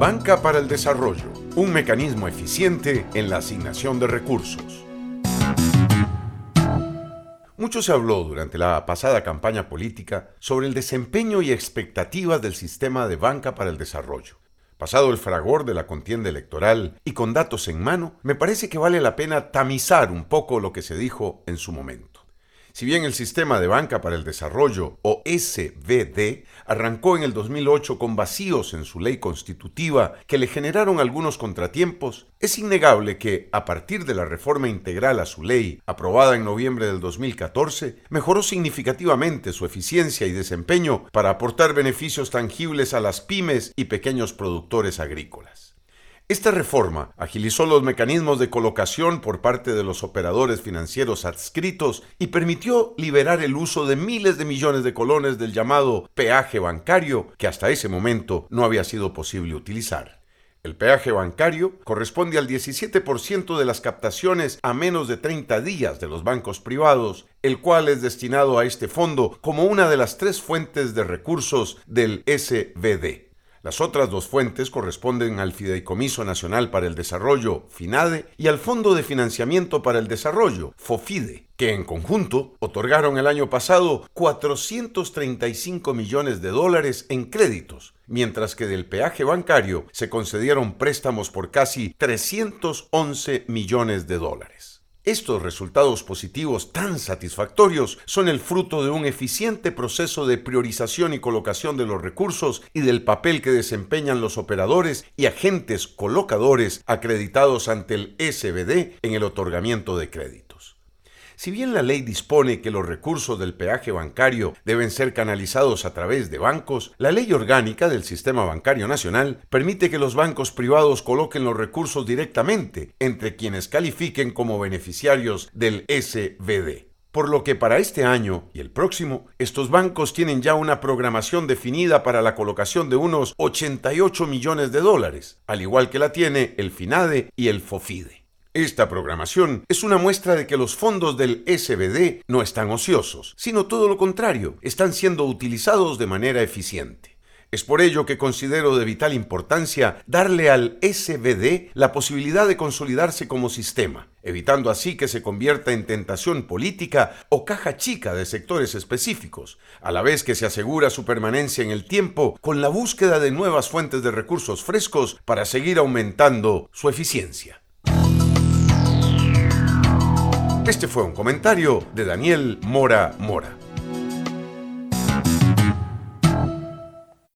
Banca para el Desarrollo, un mecanismo eficiente en la asignación de recursos. Mucho se habló durante la pasada campaña política sobre el desempeño y expectativas del sistema de banca para el desarrollo. Pasado el fragor de la contienda electoral y con datos en mano, me parece que vale la pena tamizar un poco lo que se dijo en su momento. Si bien el sistema de banca para el desarrollo, o SBD, arrancó en el 2008 con vacíos en su ley constitutiva que le generaron algunos contratiempos, es innegable que, a partir de la reforma integral a su ley, aprobada en noviembre del 2014, mejoró significativamente su eficiencia y desempeño para aportar beneficios tangibles a las pymes y pequeños productores agrícolas. Esta reforma agilizó los mecanismos de colocación por parte de los operadores financieros adscritos y permitió liberar el uso de miles de millones de colones del llamado peaje bancario que hasta ese momento no había sido posible utilizar. El peaje bancario corresponde al 17% de las captaciones a menos de 30 días de los bancos privados, el cual es destinado a este fondo como una de las 3 fuentes de recursos del SBD. Las otras 2 fuentes corresponden al Fideicomiso Nacional para el Desarrollo, FINADE, y al Fondo de Financiamiento para el Desarrollo, FOFIDE, que en conjunto otorgaron el año pasado $435 millones en créditos, mientras que del peaje bancario se concedieron préstamos por casi $311 millones. Estos resultados positivos tan satisfactorios son el fruto de un eficiente proceso de priorización y colocación de los recursos y del papel que desempeñan los operadores y agentes colocadores acreditados ante el SBD en el otorgamiento de créditos. Si bien la ley dispone que los recursos del peaje bancario deben ser canalizados a través de bancos, la ley orgánica del Sistema Bancario Nacional permite que los bancos privados coloquen los recursos directamente entre quienes califiquen como beneficiarios del SBD. Por lo que para este año y el próximo, estos bancos tienen ya una programación definida para la colocación de unos $88 millones, al igual que la tiene el FINADE y el FOFIDE. Esta programación es una muestra de que los fondos del SBD no están ociosos, sino todo lo contrario, están siendo utilizados de manera eficiente. Es por ello que considero de vital importancia darle al SBD la posibilidad de consolidarse como sistema, evitando así que se convierta en tentación política o caja chica de sectores específicos, a la vez que se asegura su permanencia en el tiempo con la búsqueda de nuevas fuentes de recursos frescos para seguir aumentando su eficiencia. Este fue un comentario de Daniel Mora Mora.